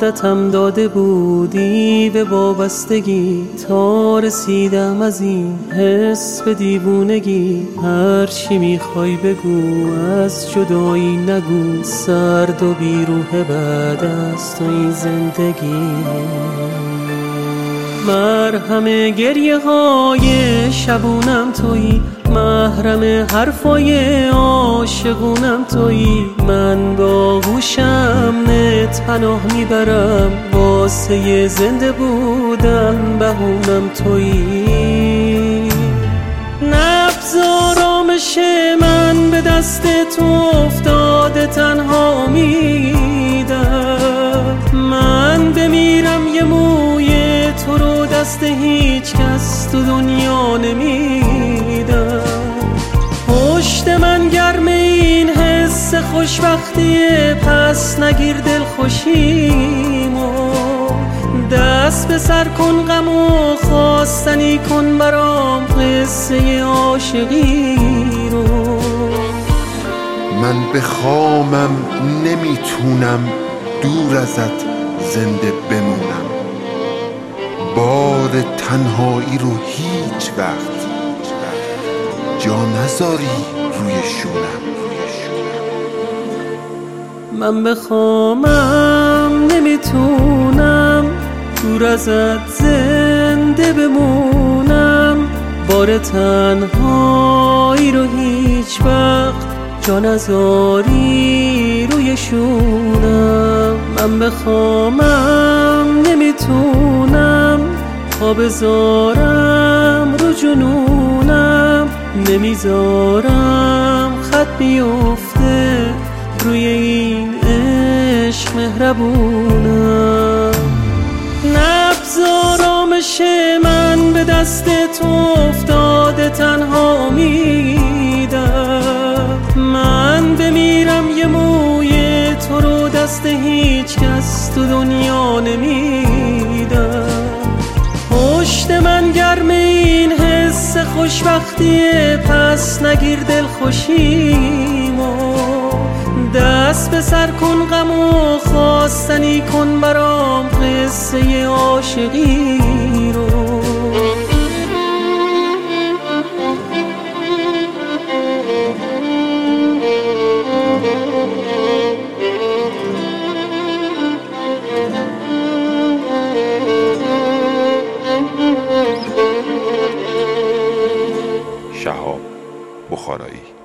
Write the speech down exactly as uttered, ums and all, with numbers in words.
عادتم داده بودی به وابستگی، تا رسیدم از این حس به دیوونگی. هر چی میخوای بگو، از جدایی نگو، سرد و بیروح بعد از تو این زندگی. مرهم گریه های شبونم تویی، محرم حرفای عاشقونم تویی. من با هوشم نت پناه میبرم، واسه زنده بودن بهونم تویی. نبض آرامش من به دست تو افتاده، تنها امیدم من بمیرم یه موی تو رو دست هیچ کس تو دنیا نمیدم. پشت من گرم این حس خوشبختیه، پس نگیر دل خوشیمو. دست به سر کن غم و خواستنی کن برام قصه عاشقی رو. من بخوامم نمیتونم دور ازت زنده بمونم، بار تنهایی رو هیچ وقت جا نذاری روی شونم. من بخوامم نمیتونم دور ازت زنده بمونم، بار تنهایی رو هیچ وقت جا نذاری روی شونم. من بخوامم نمیتونم پا بذارم رو جنونم، نمیذارم خط بیفته روی این عشق مهربونم. نبض آرامش من به دست تو افتاده، تنها امیدم من بمیرم یه موی تو رو دست هیچ کس تو دنیا نمیدم. پشت من گرم این حس خوشبختیه، پس نگیر دل خوشیمو. دست به سر کن غم و خواستنی کن برام قصه عاشقی رو. شهاب بخارایی.